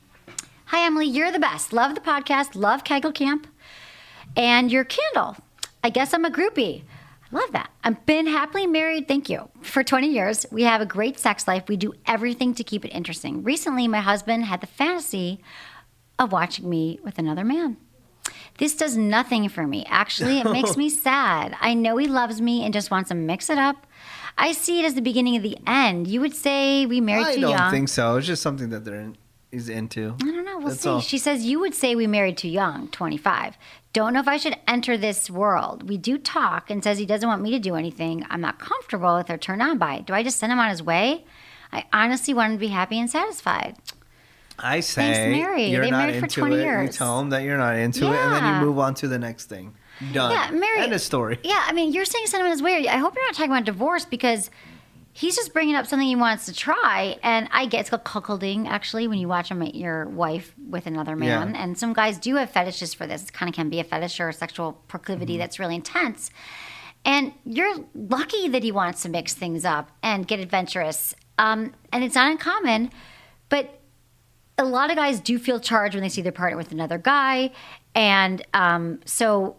Hi, Emily. You're the best. Love the podcast. Love Kegel Camp. And your candle. I guess I'm a groupie. I love that. I've been happily married, thank you, for twenty years. We have a great sex life. We do everything to keep it interesting. Recently, my husband had the fantasy of watching me with another man. This does nothing for me. Actually, it makes me sad. I know he loves me and just wants to mix it up. I see it as the beginning of the end. You would say we married I too don't young. think so. It's just something that they're in, is into. I don't know. We'll That's see. all. She says, you would say we married too young, twenty-five. Don't know if I should enter this world. We do talk and says he doesn't want me to do anything I'm not comfortable with or turned on by. Do I just send him on his way? I honestly want him to be happy and satisfied. I say Thanks, Mary. you're They not married for into twenty it. You years. tell them that you're not into it, and then Yeah. you move on to the next thing. Done. Yeah, Mary. End of story. Yeah, I mean, you're saying send him on his way. I hope you're not talking about divorce because he's just bringing up something he wants to try. And I get it's called cuckolding, actually, when you watch him, your wife with another man. Yeah. And some guys do have fetishes for this. It kind of can be a fetish or a sexual proclivity Mm-hmm. that's really intense. And you're lucky that he wants to mix things up and get adventurous. Um, and it's not uncommon, but a lot of guys do feel charged when they see their partner with another guy. And um, so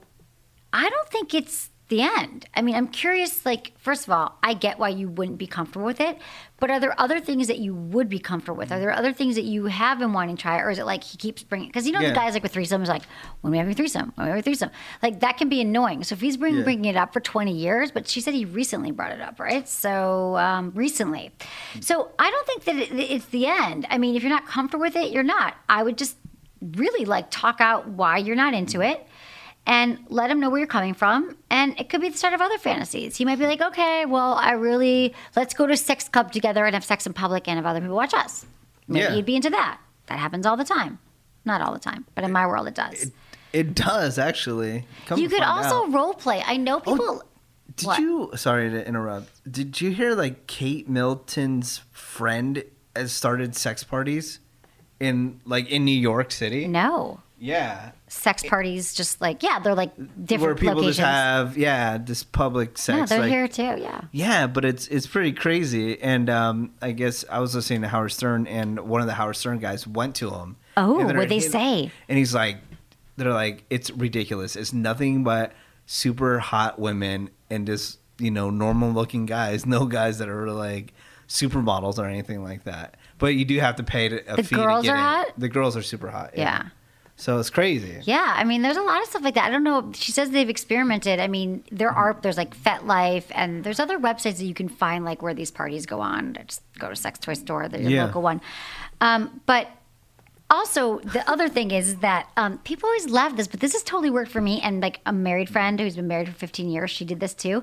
I don't think it's the end. I mean, I'm curious, like, first of all, I get why you wouldn't be comfortable with it, but are there other things that you would be comfortable with? Are there other things that you have been wanting to try? Or is it like he keeps bringing, because you know Yeah. the guys like with threesomes, like, when we have a threesome, when we have a threesome. Like, that can be annoying. So if he's bring, Yeah. bringing it up for twenty years, but she said he recently brought it up, right? So um, recently. So I don't think that it, it's the end. I mean, if you're not comfortable with it, you're not. I would just really like talk out why you're not into it. And let him know where you're coming from. And it could be the start of other fantasies. He might be like, okay, well, I really, let's go to a sex club together and have sex in public and have other people watch us. Maybe Yeah. you'd be into that. That happens all the time. Not all the time, but in my world it does. It, it does actually. Come you to could find also out. role play. I know people. Did What? you? Sorry to interrupt. Did you hear like Kate Middleton's friend has started sex parties in like in New York City? No. Yeah. Sex parties, just like, yeah, they're like different Where people locations. just have yeah this public sex. yeah, they're like, here too, yeah. Yeah, but it's it's pretty crazy. And um, I guess I was listening to Howard Stern, and one of the Howard Stern guys went to him. Oh, and they're- what'd they he- say? And he's like, they're like, it's ridiculous. It's nothing but super hot women and just you know normal looking guys. No guys that are like supermodels or anything like that. But you do have to pay to, a The fee girls to get are in. hot? The girls are super hot. Yeah. So it's crazy. Yeah, I mean, there's a lot of stuff like that. I don't know. She says they've experimented. I mean, there are there's like FetLife, and there's other websites that you can find like where these parties go on. Just go to Sex Toy Store, the Yeah. local one. Um, but Also, the other thing is that um, people always laugh at this, but this has totally worked for me. And like a married friend who's been married for fifteen years, she did this too.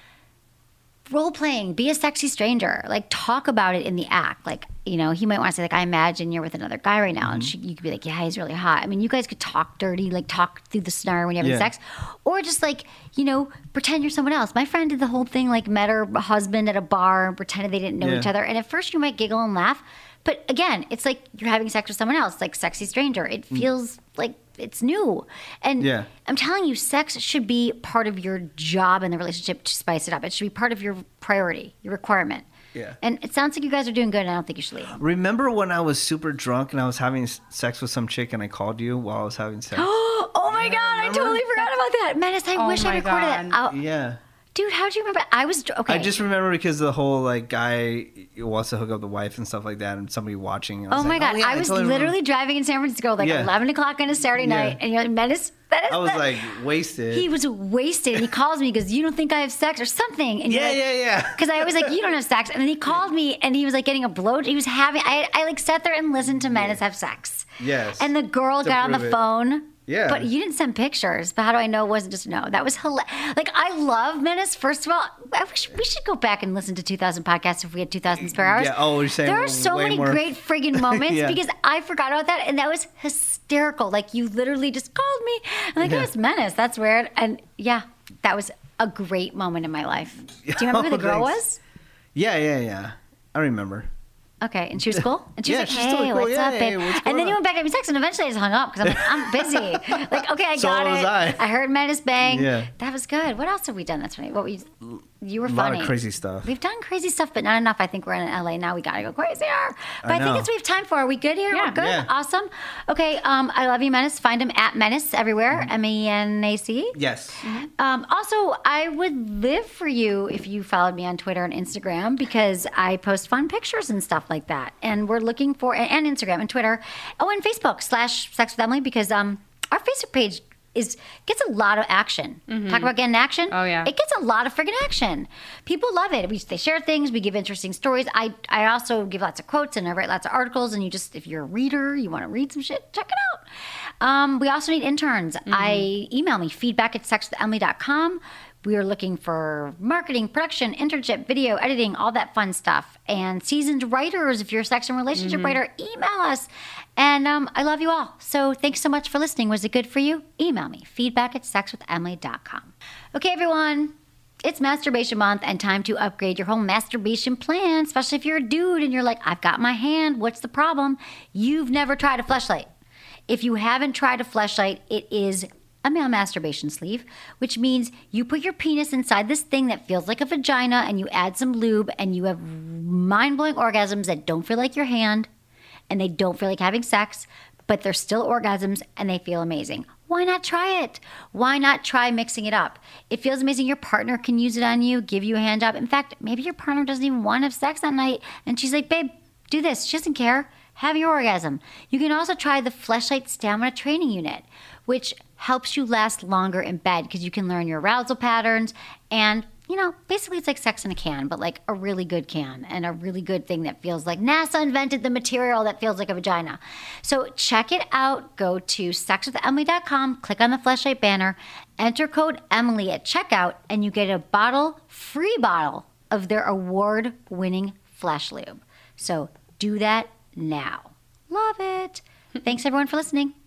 Role playing, be a sexy stranger. Like talk about it in the act. Like, you know, he might want to say like, I imagine you're with another guy right now. Mm-hmm. And she, you could be like, yeah, he's really hot. I mean, you guys could talk dirty, like talk through the scenario when you're having yeah. sex. Or just like, you know, pretend you're someone else. My friend did the whole thing, like met her husband at a bar and pretended they didn't know yeah. each other. And at first you might giggle and laugh. But again, it's like you're having sex with someone else, like sexy stranger. It feels mm. like it's new. And yeah. I'm telling you, sex should be part of your job in the relationship to spice it up. It should be part of your priority, your requirement. Yeah. And it sounds like you guys are doing good, and I don't think you should leave. Remember when I was super drunk and I was having sex with some chick and I called you while I was having sex? Oh my yeah, God, remember? I totally forgot about that. Menace, I oh wish I recorded God. it. I'll, yeah. Dude, how do you remember? I was okay. I just remember because the whole like guy wants to hook up the wife and stuff like that, and somebody watching. I was oh my like, God! Oh, yeah, I was I totally literally remember. driving in San Francisco like yeah. eleven o'clock on a Saturday yeah. night, and you're like, Menace. That is I was that. like wasted. He was wasted. He calls me because you don't think I have sex or something. And yeah, like, yeah, yeah. Because I was like, you don't have sex, and then he called me and he was like getting a blow. He was having. I, I like sat there and listened to Menace yeah. have sex. Yes. And the girl got on the it. phone. Yeah. But you didn't send pictures. But how do I know it wasn't just no? That was hilarious. Like, I love Menace. First of all, I wish we should go back and listen to two thousand podcasts if we had two thousand spare hours. Yeah. Oh, you're saying there are so many more. great friggin' moments yeah. because I forgot about that. And that was hysterical. Like, you literally just called me. I'm like, yeah. oh, it's Menace. That's weird. And yeah, that was a great moment in my life. Do you remember oh, who the girl thanks. was? Yeah, yeah, yeah. I remember. Okay, and she was cool? And she was yeah, like, she's hey, totally cool. what's yeah, up, babe? hey, what's and then on? you went back to having sex, and eventually I just hung up because I'm like, I'm busy. Like, okay, I so got was it. I. I heard Menace bang. Yeah. That was good. What else have we done that's funny? What we You were a funny. A lot of crazy stuff. We've done crazy stuff, but not enough. I think we're in L A now. We got to go crazier. But I, I think that's what we have time for. Are we good here? Yeah. We're good? Yeah. Awesome. Okay, um, I love you, Menace. Find him at Menace everywhere. Mm-hmm. M E N A C. Yes. Mm-hmm. Um, also, I would live for you if you followed me on Twitter and Instagram because I post fun pictures and stuff like that. And we're looking for, and Instagram and Twitter. Oh, and Facebook slash Sex with Emily because um, our Facebook page is gets a lot of action. Mm-hmm. Talk about getting action. Oh yeah, it gets a lot of friggin' action. People love it. We they share things. We give interesting stories. I I also give lots of quotes and I write lots of articles. And you just if you're a reader, you want to read some shit, check it out. Um, we also need interns. Mm-hmm. I email me feedback at sex with emily dot com. We are looking for marketing, production, internship, video, editing, all that fun stuff. And seasoned writers, if you're a sex and relationship mm-hmm. writer, email us. And um, I love you all. So thanks so much for listening. Was it good for you? Email me, feedback at sex with emily dot com. Okay, everyone. It's masturbation month and time to upgrade your whole masturbation plan, especially if you're a dude and you're like, I've got my hand. What's the problem? You've never tried a Fleshlight. If you haven't tried a Fleshlight, it is a male masturbation sleeve, which means you put your penis inside this thing that feels like a vagina and you add some lube and you have mind-blowing orgasms that don't feel like your hand and they don't feel like having sex, but they're still orgasms and they feel amazing. Why not try it? Why not try mixing it up? It feels amazing. Your partner can use it on you, give you a hand job. In fact, maybe your partner doesn't even want to have sex that night and she's like, babe, do this. She doesn't care. Have your orgasm. You can also try the Fleshlight Stamina Training Unit, which helps you last longer in bed because you can learn your arousal patterns. And, you know, basically it's like sex in a can, but like a really good can and a really good thing that feels like NASA invented the material that feels like a vagina. So check it out. Go to sex with emily dot com, click on the Fleshlight banner, enter code Emily at checkout, and you get a bottle, free bottle of their award-winning Flesh Lube. So do that now. Love it. Thanks everyone for listening.